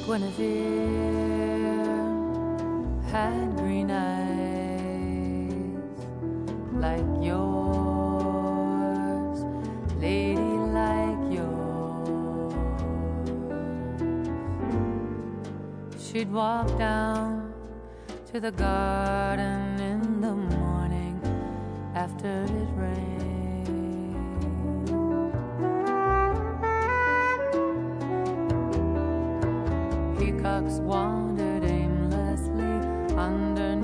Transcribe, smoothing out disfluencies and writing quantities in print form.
Guinevere had green eyes like yours, lady like yours. She'd walk down to the garden in the morning after it rained. Peacocks wandered aimlessly underneath